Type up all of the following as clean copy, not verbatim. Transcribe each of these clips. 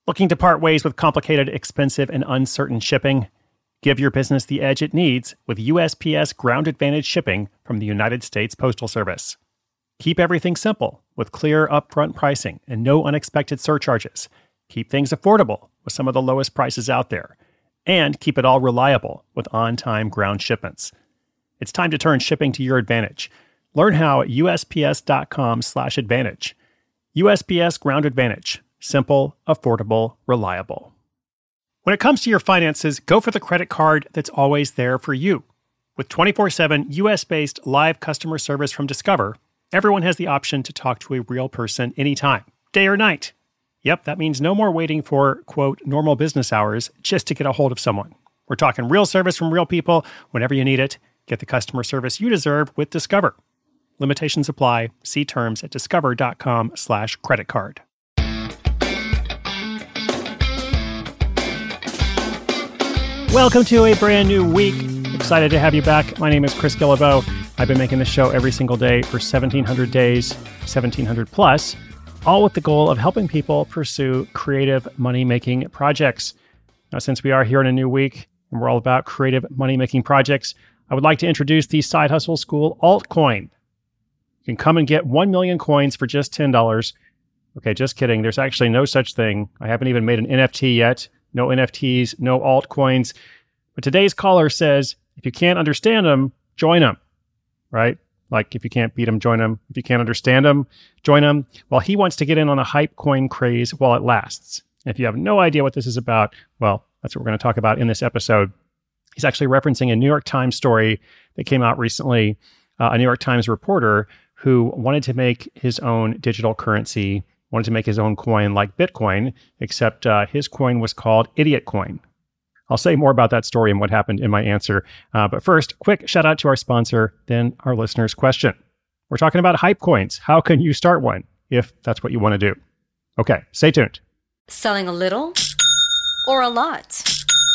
Looking to part ways with complicated, expensive, and uncertain shipping? Give your business the edge it needs with USPS Ground Advantage shipping from the United States Postal Service. Keep everything simple with clear upfront pricing and no unexpected surcharges. Keep things affordable with some of the lowest prices out there. And keep it all reliable with on-time ground shipments. It's time to turn shipping to your advantage. Learn how at USPS.com/advantage. USPS Ground Advantage. Simple, affordable, reliable. When it comes to your finances, go for the credit card that's always there for you. With 24/7 US-based live customer service from Discover, everyone has the option to talk to a real person anytime, day or night. Yep, that means no more waiting for, quote, normal business hours just to get a hold of someone. We're talking real service from real people whenever you need it. Get the customer service you deserve with Discover. Limitations apply. See terms at discover.com/creditcard. Welcome to a brand new week. Excited to have you back. My name is Chris Guillebeau. I've been making this show every single day for 1,700 days, 1,700 plus, all with the goal of helping people pursue creative money-making projects. Now, since we are here in a new week and we're all about creative money-making projects, I would like to introduce the Side Hustle School Altcoin. You can come and get 1 million coins for just $10. Okay, just kidding. There's actually no such thing. I haven't even made an NFT yet. No NFTs, no altcoins. But today's caller says, if you can't understand them, join them, right? Like if you can't beat them, join them. If you can't understand them, join them. Well, he wants to get in on the hype coin craze while it lasts. And if you have no idea what this is about, well, that's what we're going to talk about in this episode. He's actually referencing a New York Times story that came out recently, a New York Times reporter who wanted to make his own digital currency, wanted to make his own coin like Bitcoin, except his coin was called Idiot Coin. I'll say more about that story and what happened in my answer. But first, quick shout out to our sponsor, then our listener's question. We're talking about hype coins. How can you start one if that's what you want to do? Okay, stay tuned. Selling a little or a lot?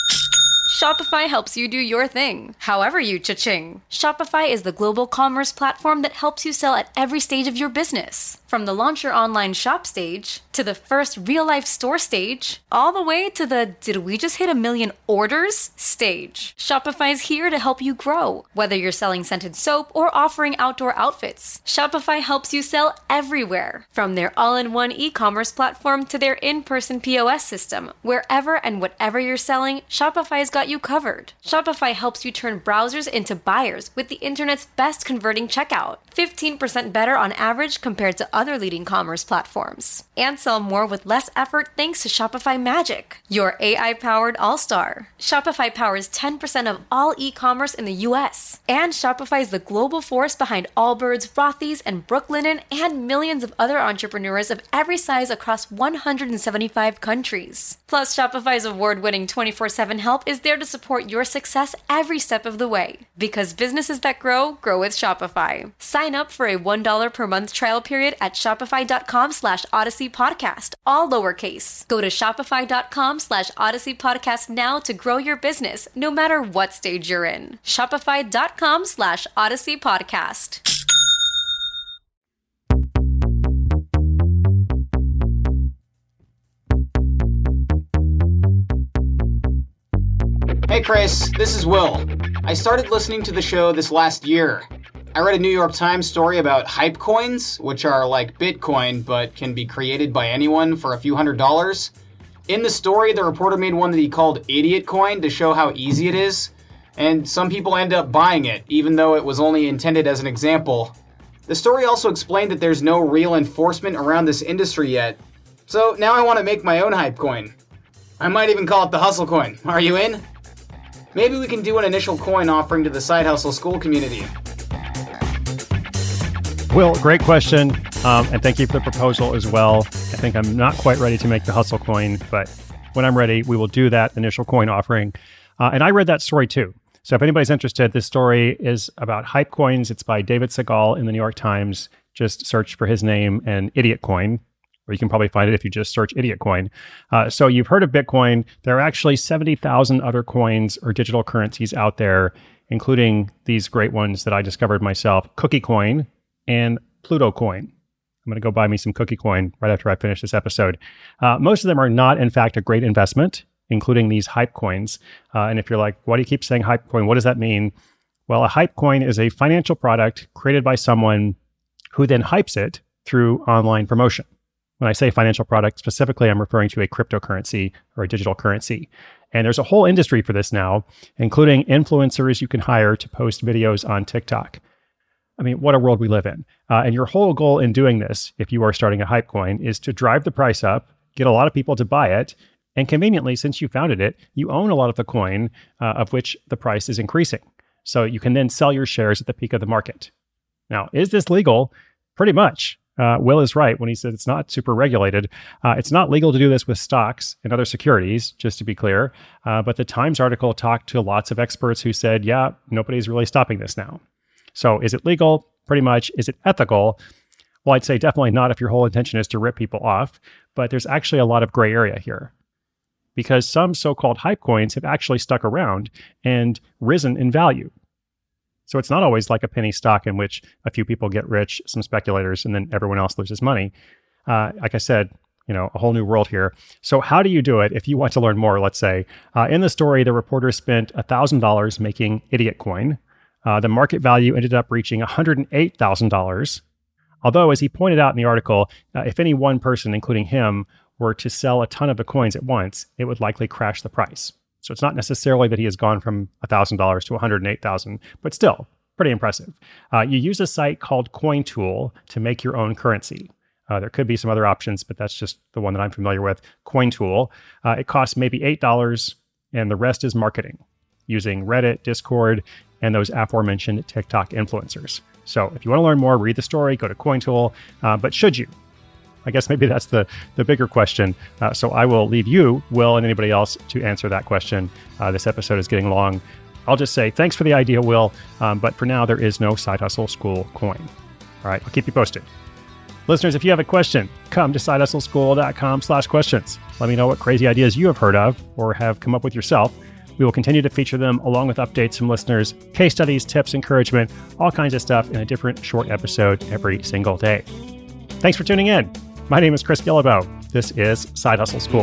Shopify helps you do your thing, however you cha-ching. Shopify is the global commerce platform that helps you sell at every stage of your business. From the launch your online shop stage, to the first real-life store stage, all the way to the did we just hit 1 million orders stage. Shopify is here to help you grow. Whether you're selling scented soap or offering outdoor outfits, Shopify helps you sell everywhere. From their all-in-one e-commerce platform to their in-person POS system, wherever and whatever you're selling, Shopify's got you covered. Shopify helps you turn browsers into buyers with the internet's best converting checkout. 15% better on average compared to other leading commerce platforms. And sell more with less effort thanks to Shopify Magic, your AI-powered all-star. Shopify powers 10% of all e-commerce in the US. And Shopify is the global force behind Allbirds, Rothy's, and Brooklinen, and millions of other entrepreneurs of every size across 175 countries. Plus, Shopify's award-winning 24/7 help is there to support your success every step of the way. Because businesses that grow, grow with Shopify. Sign up for a $1 per month trial period at shopify.com/Odyssey Podcast, all lowercase. Go to shopify.com/Odyssey Podcast now to grow your business, no matter what stage you're in. Shopify.com/Odyssey Podcast. Hey Chris, this is Will. I started listening to the show this last year. I read a New York Times story about hype coins, which are like Bitcoin but can be created by anyone for a few $100s. In the story, the reporter made one that he called Idiot Coin to show how easy it is, and some people end up buying it, even though it was only intended as an example. The story also explained that there's no real enforcement around this industry yet, so now I want to make my own hype coin. I might even call it the Hustle Coin. Are you in? Maybe we can do an initial coin offering to the Side Hustle School community. Will, great question, and thank you for the proposal as well. I think I'm not quite ready to make the Hustle Coin, but when I'm ready, we will do that initial coin offering. And I read that story too. So if anybody's interested, this story is about hype coins. It's by David Segal in the New York Times. Just search for his name and Idiot Coin, or you can probably find it if you just search Idiot Coin. So you've heard of Bitcoin. There are actually 70,000 other coins or digital currencies out there, including these great ones that I discovered myself, Cookie Coin and Pluto Coin. I'm going to go buy me some Cookie Coin right after I finish this episode. Most of them are not, in fact, a great investment, including these hype coins. And if you're like, why do you keep saying hype coin? What does that mean? Well, a hype coin is a financial product created by someone who then hypes it through online promotion. When I say financial product, specifically, I'm referring to a cryptocurrency or a digital currency. And there's a whole industry for this now, including influencers you can hire to post videos on TikTok. I mean, what a world we live in. And your whole goal in doing this, if you are starting a hype coin, is to drive the price up, get a lot of people to buy it, and conveniently, since you founded it, you own a lot of the coin of which the price is increasing. So you can then sell your shares at the peak of the market. Now, is this legal? Pretty much. Will is right when he said it's not super regulated. It's not legal to do this with stocks and other securities, just to be clear. But the Times article talked to lots of experts who said, yeah, nobody's really stopping this now. So is it legal? Pretty much. Is it ethical? Well, I'd say definitely not if your whole intention is to rip people off. But there's actually a lot of gray area here, because some so-called hype coins have actually stuck around and risen in value. So it's not always like a penny stock in which a few people get rich, some speculators, and then everyone else loses money. Like I said, a whole new world here. So how do you do it if you want to learn more, let's say? In the story, the reporter spent $1,000 making Idiot Coin. The market value ended up reaching $108,000. Although, as he pointed out in the article, if any one person, including him, were to sell a ton of the coins at once, it would likely crash the price. So it's not necessarily that he has gone from $1,000 to $108,000, but still pretty impressive. You use a site called CoinTool to make your own currency. There could be some other options, but that's just the one that I'm familiar with, CoinTool. It costs maybe $8, and the rest is marketing using Reddit, Discord, and those aforementioned TikTok influencers. So if you want to learn more, read the story, go to CoinTool. But should you? I guess maybe that's the bigger question. So I will leave you, Will, and anybody else to answer that question. This episode is getting long. I'll just say thanks for the idea, Will. But for now, there is no Side Hustle School coin. All right, I'll keep you posted. Listeners, if you have a question, come to sidehustleschool.com/questions. Let me know what crazy ideas you have heard of or have come up with yourself. We will continue to feature them along with updates from listeners, case studies, tips, encouragement, all kinds of stuff in a different short episode every single day. Thanks for tuning in. My name is Chris Guillebeau. This is Side Hustle School.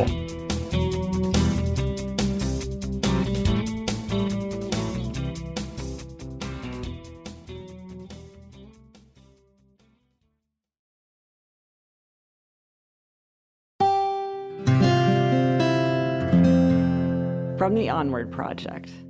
From the Onward Project.